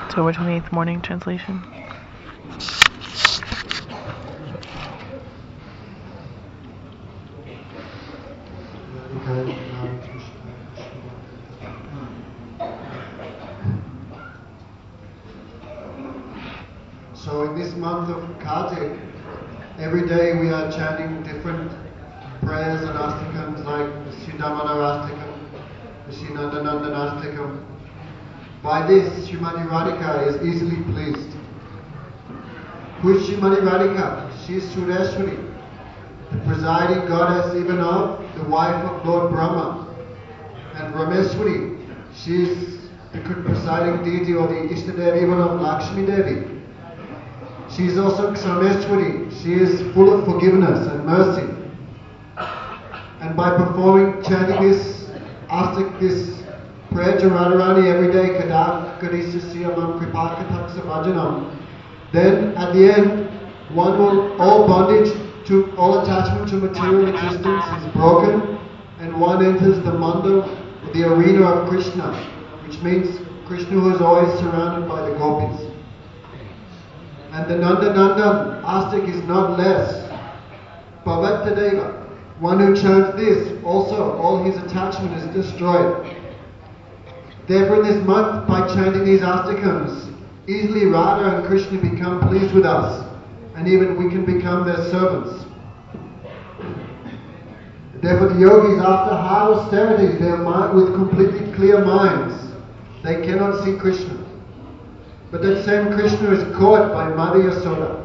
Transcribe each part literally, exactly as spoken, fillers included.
October twenty-eighth morning translation. So in this month of Kartik, every day we are chanting different prayers and astakams like the Sri Damodar Astakam, the Sri Nandanandan Astakam. By this, Srimati Radhika is easily pleased. Who is Srimati Radhika? She is Sureshwari, the presiding goddess even of the wife of Lord Brahma. And Rameshwari, she is the presiding deity or the Ishtadevi even of Lakshmi Devi. She is also Kshameshwari. She is full of forgiveness and mercy. And by performing, chanting this, astak, this prayer to Radharani every day, Kadam Kadisasiyamam Kripakataksa Bhajanam, then at the end, one will, all bondage to, all attachment to material existence is broken, and one enters the manda, the arena of Krishna, which means Krishna who is always surrounded by the gopis. And the Nandanandan astak is not less. Bhavattadeva, one who chants this, also all his attachment is destroyed. Therefore in this month, by chanting these astakams, easily Radha and Krishna become pleased with us, and even we can become their servants. Therefore the yogis, after hard austerities, they are with completely clear minds. They cannot see Krishna. But that same Krishna is caught by Mother Yasoda.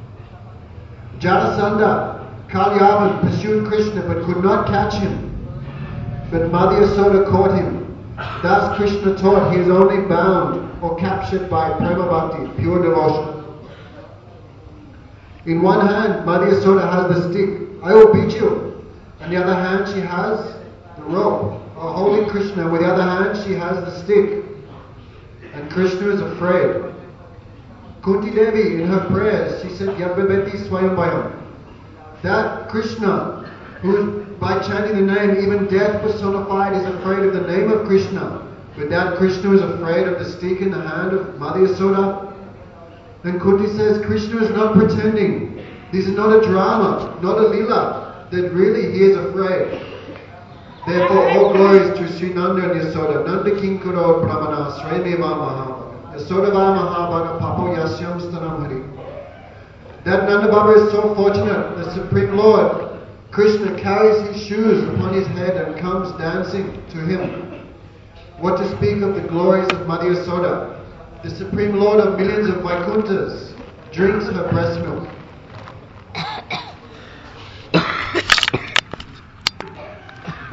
Jarasandha, Kalyavan pursued Krishna but could not catch him. But Mother Yasoda caught him. Thus Krishna taught he is only bound or captured by prema bhakti, pure devotion. In one hand, Mother Yasoda has the stick, I will beat you. On the other hand, she has the rope, or holding Krishna. With the other hand, she has the stick. And Krishna is afraid. Kunti Devi, in her prayers, she said, Yadvaveti Swayambhayam. That Krishna, who by chanting the name, even death personified, is afraid of the name of Krishna. But that Krishna is afraid of the stick in the hand of Mother Yasoda. Then Kunti says, Krishna is not pretending. This is not a drama, not a lila, that really he is afraid. Therefore, all glories to Sri Nanda and Yasoda. Nanda Kinkaro Brahmana Sremeva Mahabhaga. Yasodava Mahabhaga Papo Yasyam Stanam Hari. That Nanda Baba is so fortunate. The Supreme Lord, Krishna, carries his shoes upon his head and comes dancing to him. What to speak of the glories of Mother Yasoda? The Supreme Lord of millions of Vaikunthas drinks her breast milk.